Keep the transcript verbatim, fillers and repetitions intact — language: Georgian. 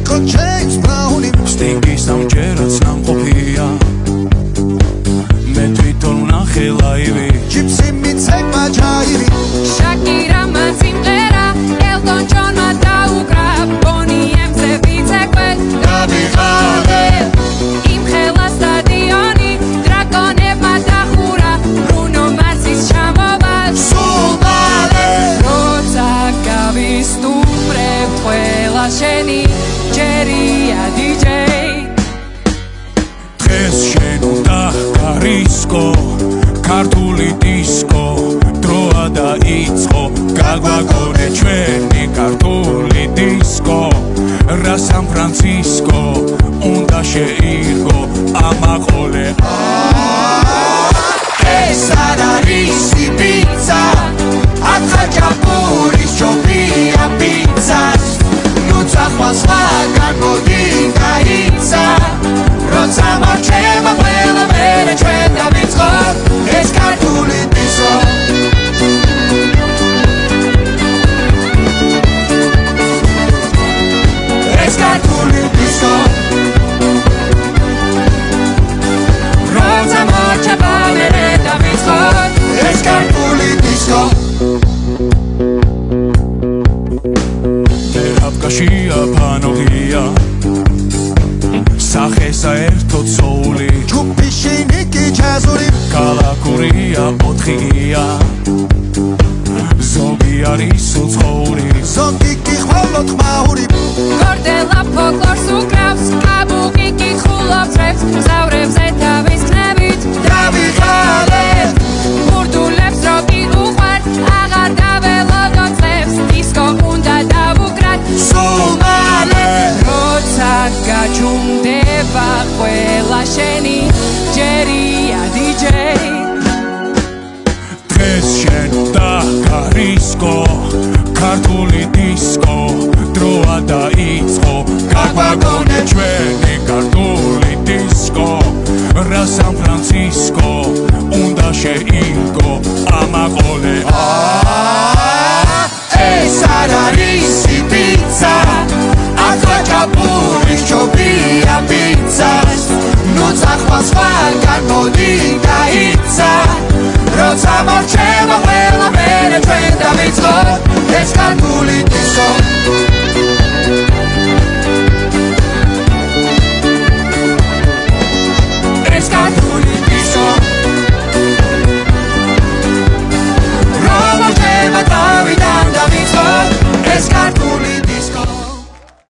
Michael James Brown-ი Sting-ის ამჯერაც ნამყოფია მე თვითონ ვნახე ლაივი Gypsy მიცემა ჯაირი Shakira მან სიმღერა Elton John-მა დაუკრა Bonnie M-ზე ვიცეკვე დავიღალე იმ ხელა სტადიონი დრაკონებმა დახურა Bruno Mars-ის ჩამოვალ სულ მალე როცა გავისტუმრებ ყველა შენი ჯერია დიჯეი დღეს შენ უნდა გარისკო ქართული დისკო დროა დაიწყო გაგვაგონე ჩვენი ქართული დისკო რა სან ფრანცისკო უნდა შეირგო ამაყოლე ეს არ არის პიცა ახაჭაპურის ჯობია პიცას ნუ წახვალ სხვაგან მოდი გაიცა როცა მარჩება ყველა მერე ჩვენ დავიწყოთ ეს ქართული დისკო ეს ქართული დისკო როცა მარჩება მერე დავიწყოთ ეს ქართული დისკო აფკაშია ფანოგია სახე საერთოდ სოული ჯგუფი შინიკი ჯაზური კალაკურია ოთხია ზოგი არის უცხოური ზოგი კიხვალოთ მაური გორდელა ფოლკლორს უკრავს აბუყი კითხულობს რეპს მგზავრებზე თავის ხნებით დავიღალე ბურდულებს როკი უყვარ აღარ დაველოდოთ წლებს დისკო უნდა დავუკრათ სულ მალე როცა გაჩუმდება ყველა შენი ჯერია დიჯეი დღეს შენ უნდა გარისკო ქართული დისკო დროა დაიწყო გაგვაგონე ჩვენი ქართული დისკო რა სამ